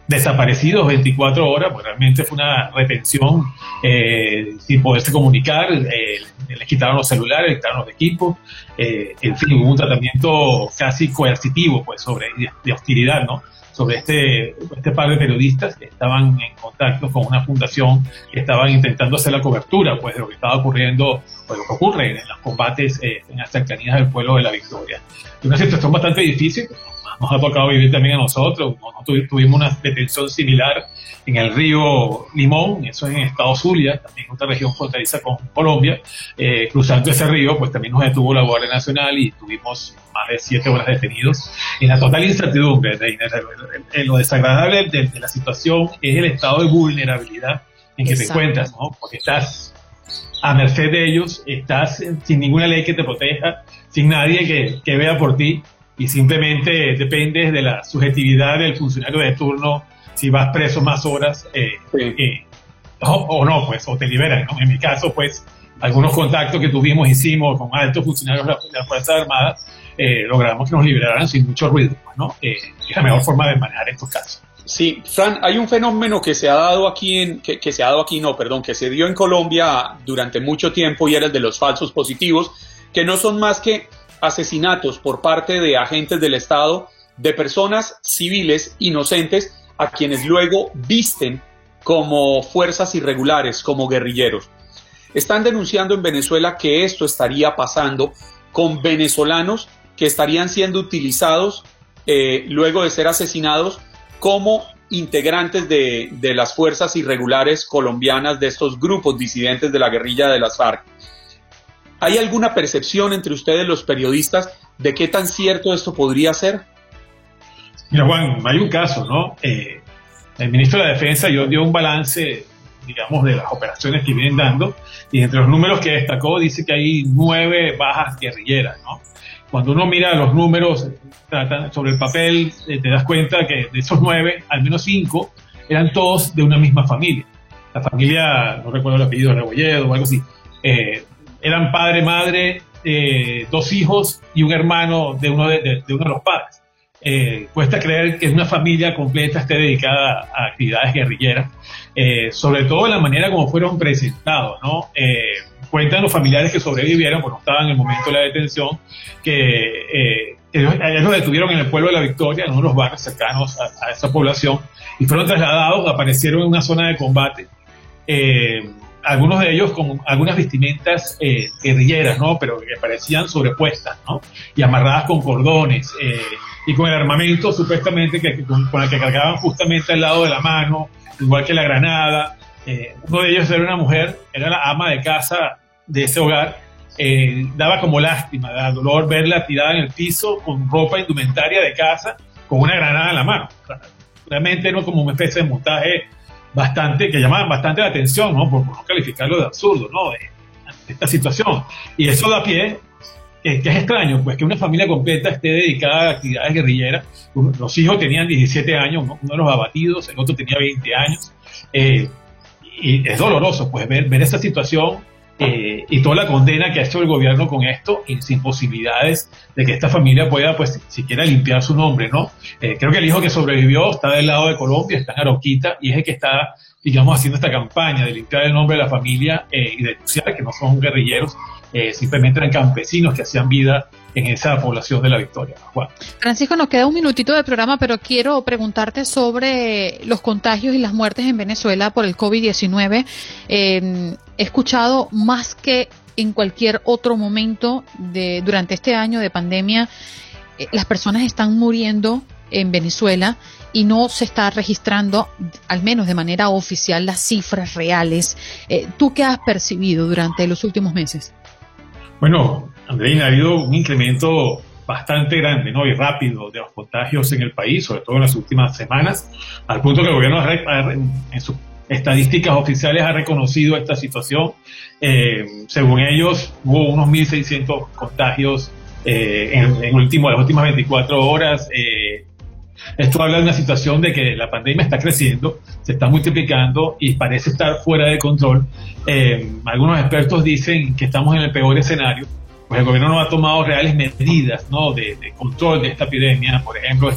desaparecidos 24 horas, pues realmente fue una retención sin poderse comunicar, les quitaron los celulares, les quitaron los equipos, en fin, hubo un tratamiento casi coercitivo, pues, de hostilidad, ¿no?, sobre este par de periodistas que estaban en contacto con una fundación que estaban intentando hacer la cobertura, pues, de lo que estaba ocurriendo, o de lo que ocurre en los combates en las cercanías del pueblo de La Victoria. Es una situación bastante difícil, nos ha tocado vivir también a nosotros. Tuvimos una detención similar en el río Limón, eso es en el estado Zulia, también otra región fronteriza con Colombia. Cruzando ese río, pues también nos detuvo la Guardia Nacional y tuvimos más de 7 horas detenidos en la total incertidumbre. Lo desagradable de la situación es el estado de vulnerabilidad en que te encuentras, ¿no? Porque estás a merced de ellos, estás sin ninguna ley que te proteja, sin nadie que vea por ti, y simplemente dependes de la subjetividad del funcionario de turno, si vas preso más horas o no, pues, o te liberan, ¿no? En mi caso, pues, algunos contactos que hicimos con altos funcionarios de las Fuerzas Armadas, logramos que nos liberaran sin mucho ruido, ¿no? Es la mejor forma de manejar estos casos. Sí, Fran, hay un fenómeno que se dio en Colombia durante mucho tiempo, y era el de los falsos positivos, que no son más que asesinatos por parte de agentes del Estado de personas civiles inocentes a quienes luego visten como fuerzas irregulares, como guerrilleros. Están denunciando en Venezuela que esto estaría pasando con venezolanos que estarían siendo utilizados luego de ser asesinados como integrantes de las fuerzas irregulares colombianas, de estos grupos disidentes de la guerrilla de las FARC. ¿Hay alguna percepción entre ustedes, los periodistas, de qué tan cierto esto podría ser? Mira, Juan, hay un caso, ¿no? El ministro de la Defensa dio un balance, digamos, de las operaciones que vienen dando, y entre los números que destacó dice que hay 9 bajas guerrilleras, ¿no? Cuando uno mira los números sobre el papel, te das cuenta que de esos 9, al menos 5 eran todos de una misma familia. La familia, no recuerdo el apellido, Rebolledo o algo así, eran padre, madre, 2 hijos y un hermano de uno de los padres. Cuesta creer que una familia completa esté dedicada a actividades guerrilleras, sobre todo en la manera como fueron presentados, ¿no? Cuentan los familiares que sobrevivieron, pues no estaban en el momento de la detención, que ellos los detuvieron en el pueblo de La Victoria, en uno de los barrios cercanos a esa población, y fueron trasladados, aparecieron en una zona de combate. Algunos de ellos con algunas vestimentas guerrilleras, ¿no? Pero que parecían sobrepuestas, ¿no? Y amarradas con cordones, y con el armamento supuestamente con el que cargaban justamente al lado de la mano, igual que la granada. Uno de ellos era una mujer, era la ama de casa de ese hogar. Daba como lástima, daba dolor verla tirada en el piso con ropa indumentaria de casa, con una granada en la mano. Realmente era como una especie de montaje que llamaba bastante la atención, ¿no? Por no calificarlo de absurdo, ¿no? De esta situación. Y eso da pie, que es extraño, pues, que una familia completa esté dedicada a actividades guerrilleras. Los hijos tenían 17 años, ¿no? Uno de los abatidos, el otro tenía 20 años. Y es doloroso, pues, ver esa situación y toda la condena que ha hecho el gobierno con esto, y sin posibilidades de que esta familia pueda, pues, siquiera limpiar su nombre, ¿no? Creo que el hijo que sobrevivió está del lado de Colombia, está en Arauquita, y es el que está, digamos, haciendo esta campaña de limpiar el nombre de la familia y denunciar que no son guerrilleros, simplemente eran campesinos que hacían vida en esa población de La Victoria. Juan. Francisco, nos queda un minutito de programa, pero quiero preguntarte sobre los contagios y las muertes en Venezuela por el COVID-19. He escuchado más que en cualquier otro momento durante este año de pandemia, las personas están muriendo en Venezuela y no se está registrando, al menos de manera oficial, las cifras reales. ¿Tú qué has percibido durante los últimos meses? Bueno, Andreina, ha habido un incremento bastante grande, ¿no? Y rápido de los contagios en el país, sobre todo en las últimas semanas, al punto que el gobierno en sus estadísticas oficiales ha reconocido esta situación. Según ellos, hubo unos 1.600 contagios en las últimas 24 horas. Esto habla de una situación de que la pandemia está creciendo, se está multiplicando y parece estar fuera de control. Algunos expertos dicen que estamos en el peor escenario, pues el gobierno no ha tomado reales medidas, ¿no?, de control de esta epidemia. Por ejemplo,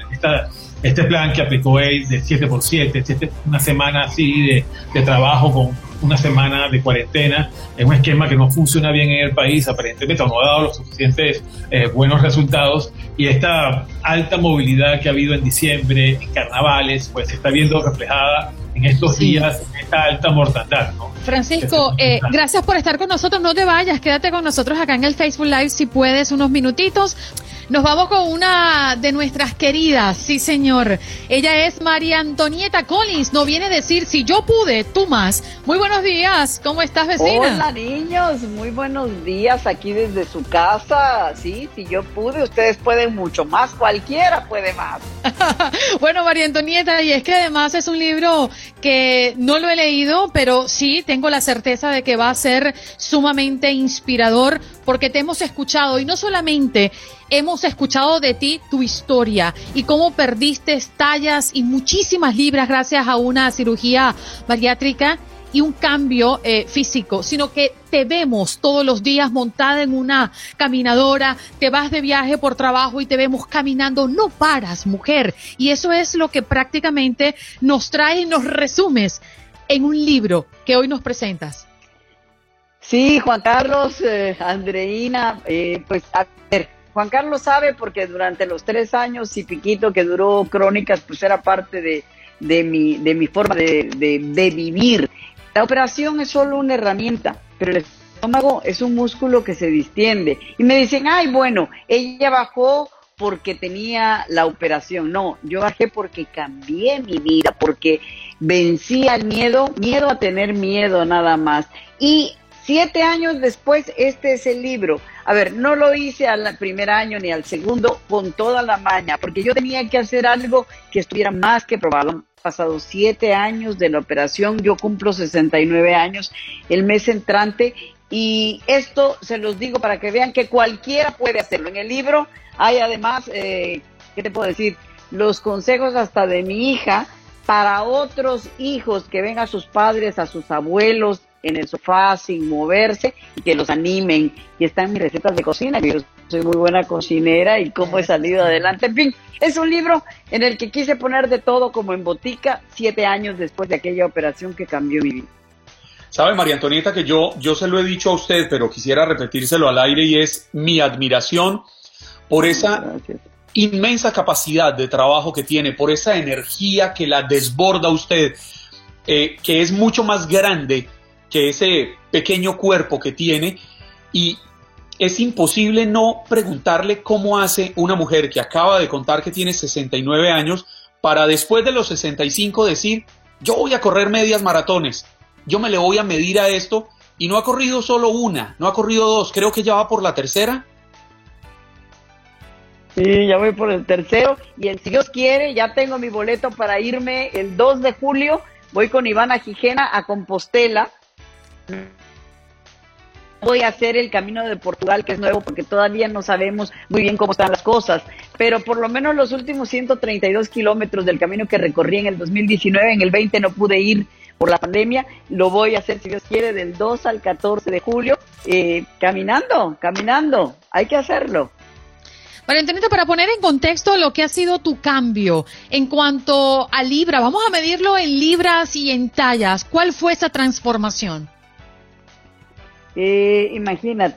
este plan que aplicó él de 7x7, una semana así de trabajo con una semana de cuarentena, es un esquema que no funciona bien en el país, aparentemente no ha dado los suficientes buenos resultados, y esta alta movilidad que ha habido en diciembre, en carnavales, pues se está viendo reflejada en estos días, en esta alta mortandad, ¿no? Francisco, gracias por estar con nosotros, no te vayas, quédate con nosotros acá en el Facebook Live si puedes, unos minutitos. Nos vamos con una de nuestras queridas, sí señor, ella es María Antonieta Collins, nos viene a decir, si yo pude, tú más. Muy buenos días, ¿cómo estás, vecina? Hola niños, muy buenos días aquí desde su casa. Sí, si yo pude, ustedes pueden mucho más, cualquiera puede más. Bueno, María Antonieta, y es que además es un libro que no lo he leído, pero sí tengo la certeza de que va a ser sumamente inspirador, porque te hemos escuchado, y no solamente hemos escuchado de ti tu historia y cómo perdiste tallas y muchísimas libras gracias a una cirugía bariátrica y un cambio físico, sino que te vemos todos los días montada en una caminadora, te vas de viaje por trabajo y te vemos caminando, no paras, mujer, y eso es lo que prácticamente nos trae y nos resumes en un libro que hoy nos presentas. Sí, Juan Carlos, Andreina, pues a ver, Juan Carlos sabe porque durante los 3 años y piquito que duró Crónicas, pues era parte de mi forma de vivir. La operación es solo una herramienta, pero el estómago es un músculo que se distiende. Y me dicen, ay, bueno, ella bajó porque tenía la operación. No, yo bajé porque cambié mi vida, porque vencí al miedo a tener miedo nada más. Y 7 años después, este es el libro. A ver, no lo hice al primer año ni al segundo con toda la maña, porque yo tenía que hacer algo que estuviera más que probado. Han pasado 7 años de la operación, yo cumplo 69 años el mes entrante, y esto se los digo para que vean que cualquiera puede hacerlo. En el libro hay además, ¿qué te puedo decir? Los consejos hasta de mi hija para otros hijos que ven a sus padres, a sus abuelos en el sofá sin moverse y que los animen. Y están mis recetas de cocina, yo soy muy buena cocinera y cómo he salido adelante. En fin, es un libro en el que quise poner de todo como en botica 7 años después de aquella operación que cambió mi vida. Sabe, María Antonieta, que yo se lo he dicho a usted, pero quisiera repetírselo al aire, y es mi admiración por esa inmensa capacidad de trabajo que tiene, por esa energía que la desborda usted, que es mucho más grande que ese pequeño cuerpo que tiene, y es imposible no preguntarle cómo hace una mujer que acaba de contar que tiene 69 años para después de los 65 decir, yo voy a correr medias maratones, yo me le voy a medir a esto, y no ha corrido solo una, no ha corrido 2, creo que ya va por la tercera. Sí, ya voy por el tercero, y si Dios quiere, ya tengo mi boleto para irme el 2 de julio, voy con Ivana Gijena a Compostela. Voy a hacer el Camino de Portugal, que es nuevo porque todavía no sabemos muy bien cómo están las cosas, pero por lo menos los últimos 132 kilómetros del camino que recorrí en el 2019, en el 20 no pude ir por la pandemia, lo voy a hacer, si Dios quiere, del 2 al 14 de julio, caminando, hay que hacerlo. María Antonieta, para poner en contexto lo que ha sido tu cambio en cuanto a libra, vamos a medirlo en libras y en tallas, ¿cuál fue esa transformación? Imagínate,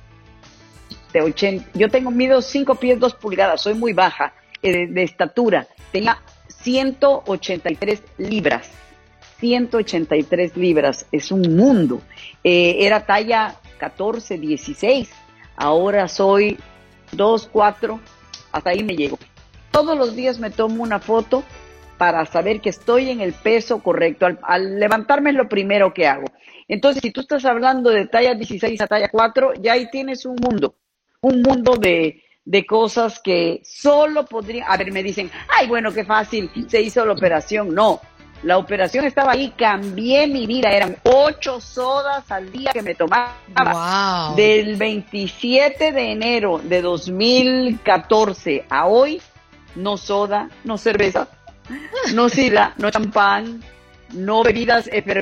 yo mido 5 pies 2 pulgadas, soy muy baja de estatura, tenía 183 libras, 183 libras, es un mundo, era talla 14, 16, ahora soy 2, 4, hasta ahí me llego. Todos los días me tomo una foto para saber que estoy en el peso correcto. Al levantarme es lo primero que hago. Entonces, si tú estás hablando de talla 16 a talla 4, ya ahí tienes un mundo de cosas que solo podría... A ver, me dicen, ay, bueno, qué fácil, se hizo la operación. No, la operación estaba ahí, cambié mi vida, eran 8 sodas al día que me tomaba. Wow. Del 27 de enero de 2014 a hoy, no soda, no cerveza, no sidra, no champán, no bebidas efervescentes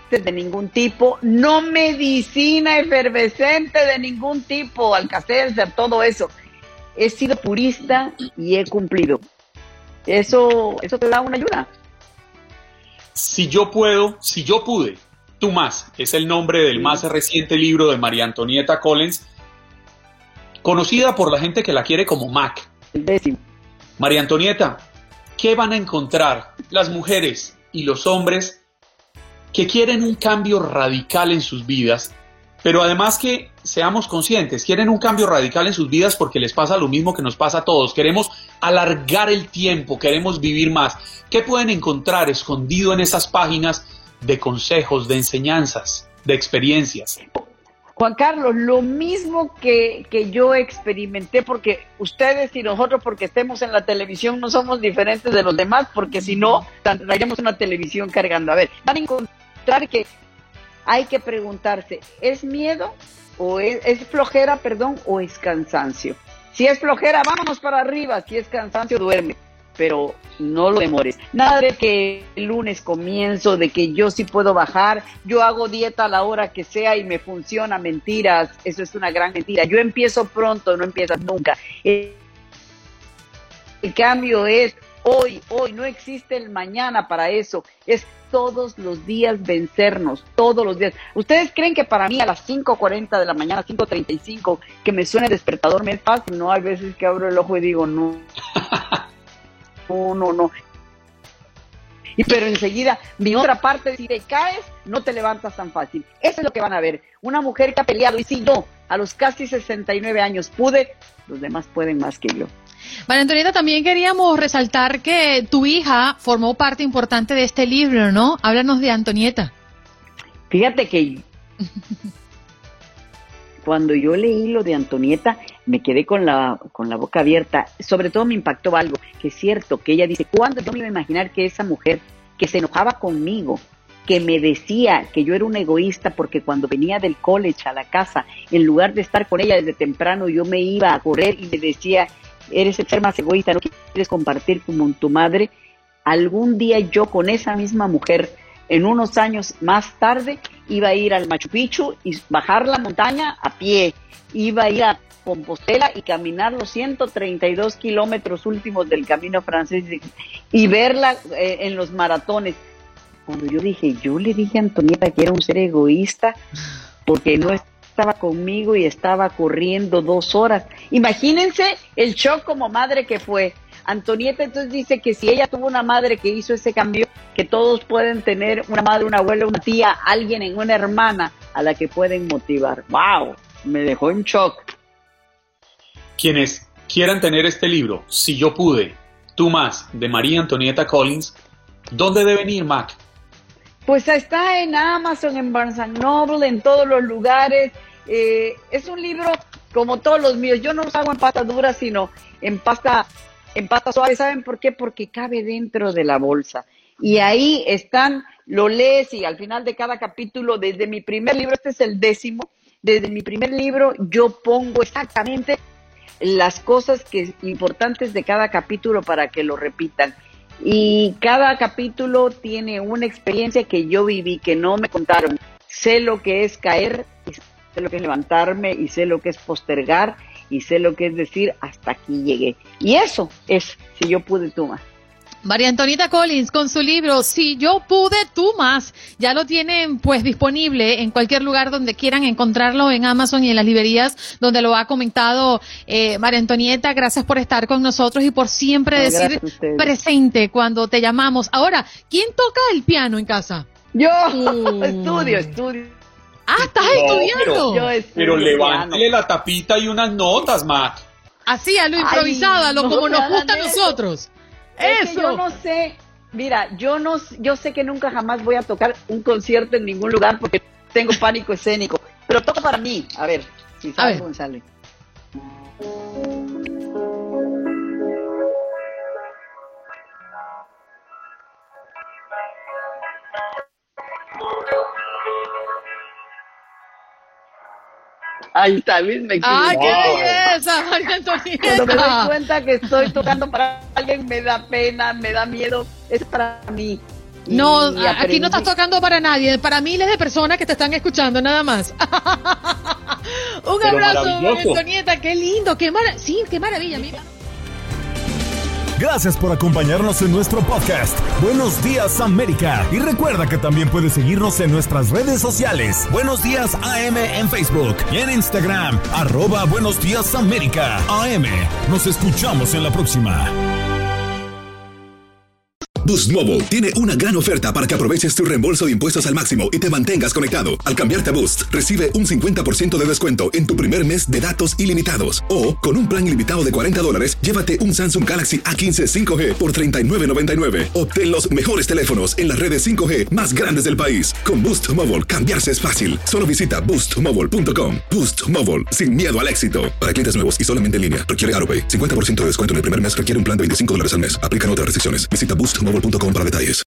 de ningún tipo, no medicina efervescente de ningún tipo, Alka-Seltzer, todo eso. He sido purista y he cumplido. Eso te da una ayuda. Si yo pude, tú más, es el nombre del más reciente libro de María Antonieta Collins, conocida por la gente que la quiere como Mac. El 10º. María Antonieta, ¿qué van a encontrar las mujeres y los hombres que quieren un cambio radical en sus vidas, pero además que seamos conscientes, quieren un cambio radical en sus vidas porque les pasa lo mismo que nos pasa a todos? Queremos alargar el tiempo, queremos vivir más. ¿Qué pueden encontrar escondido en esas páginas de consejos, de enseñanzas, de experiencias? Juan Carlos, lo mismo que yo experimenté, porque ustedes y nosotros, porque estemos en la televisión, no somos diferentes de los demás, porque si no, traeríamos una televisión cargando. A ver, van a encontrar que hay que preguntarse, ¿es miedo o es flojera, o es cansancio? Si es flojera, vámonos para arriba. Si es cansancio, duerme, pero no lo demores. Nada de que el lunes comienzo, de que yo sí puedo bajar, yo hago dieta a la hora que sea y me funciona. Mentiras, eso es una gran mentira. Yo empiezo pronto, no empiezas nunca. El cambio es hoy, no existe el mañana para eso. Es todos los días vencernos, todos los días. ¿Ustedes creen que para mí a las 5:40 de la mañana, 5:35, que me suene el despertador me es fácil? No, hay veces que abro el ojo y digo, no. Pero enseguida, mi otra parte, si te caes, no te levantas tan fácil. Eso es lo que van a ver. Una mujer que ha peleado, y si yo, a los casi 69 años pude, los demás pueden más que yo. María Antonieta, también queríamos resaltar que tu hija formó parte importante de este libro, ¿no? Háblanos de Antonieta. Fíjate que cuando yo leí lo de Antonieta, me quedé con la boca abierta. Sobre todo me impactó algo, que es cierto, que ella dice, ¿cuándo yo me iba a imaginar que esa mujer que se enojaba conmigo, que me decía que yo era un egoísta porque cuando venía del college a la casa, en lugar de estar con ella desde temprano, yo me iba a correr y me decía, eres el ser más egoísta, no quieres compartir con tu madre? Algún día yo con esa misma mujer, en unos años más tarde, iba a ir al Machu Picchu y bajar la montaña a pie, iba a ir a Compostela y caminar los 132 kilómetros últimos del camino francés y verla en los maratones. Cuando yo le dije a Antonieta que era un ser egoísta porque no estaba conmigo y estaba corriendo 2 horas. Imagínense el shock como madre que fue. Antonieta entonces dice que si ella tuvo una madre que hizo ese cambio, que todos pueden tener una madre, una abuela, una tía, alguien, en una hermana a la que pueden motivar. ¡Wow! Me dejó en shock. Quienes quieran tener este libro, Si yo pude, tú más, de María Antonieta Collins, ¿dónde deben ir, Mac? Pues está en Amazon, en Barnes & Noble, en todos los lugares. Es un libro como todos los míos. Yo no los hago en pasta dura, sino en pasta suave. ¿Saben por qué? Porque cabe dentro de la bolsa. Y ahí están, lo lees y al final de cada capítulo, desde mi primer libro, este es el 10º, desde mi primer libro yo pongo exactamente las cosas importantes de cada capítulo para que lo repitan. Y cada capítulo tiene una experiencia que yo viví, que no me contaron. Sé lo que es caer, y sé lo que es levantarme, y sé lo que es postergar, y sé lo que es decir, hasta aquí llegué. Y eso es Si yo pude, tú más. María Antonieta Collins con su libro Si yo pude, tú más. Ya lo tienen pues disponible en cualquier lugar donde quieran encontrarlo, en Amazon y en las librerías donde lo ha comentado María Antonieta. Gracias por estar con nosotros y por siempre decir presente cuando te llamamos. Ahora, ¿quién toca el piano en casa? Yo estudio. Ah, ¿estás estudiando? Pero levántale la tapita y unas notas, Mac. Así, a lo improvisado, a lo como nos gusta a nosotros. Eso. Yo no sé, mira, yo sé que nunca jamás voy a tocar un concierto en ningún lugar porque tengo pánico escénico, pero toco para mí. A ver, si sale, González. Ahí está, Luis, me equivoqué. ¡Ah, qué belleza, María Antonieta! Cuando me doy cuenta que estoy tocando para alguien, me da pena, me da miedo. Es para mí. No, aquí no estás tocando para nadie, para miles de personas que te están escuchando nada más. Un abrazo, Antonieta, qué lindo, qué maravilla, mira. Gracias por acompañarnos en nuestro podcast. Buenos Días América. Y recuerda que también puedes seguirnos en nuestras redes sociales. Buenos Días AM en Facebook y en Instagram. @Buenos Días América AM. Nos escuchamos en la próxima. Boost Mobile tiene una gran oferta para que aproveches tu reembolso de impuestos al máximo y te mantengas conectado. Al cambiarte a Boost, recibe un 50% de descuento en tu primer mes de datos ilimitados. O, con un plan ilimitado de $40, llévate un Samsung Galaxy A15 5G por $39.99. Obtén los mejores teléfonos en las redes 5G más grandes del país. Con Boost Mobile, cambiarse es fácil. Solo visita boostmobile.com. Boost Mobile, sin miedo al éxito. Para clientes nuevos y solamente en línea, requiere AutoPay. 50% de descuento en el primer mes requiere un plan de $25 al mes. Aplican otras restricciones. Visita boostmobile.com para detalles.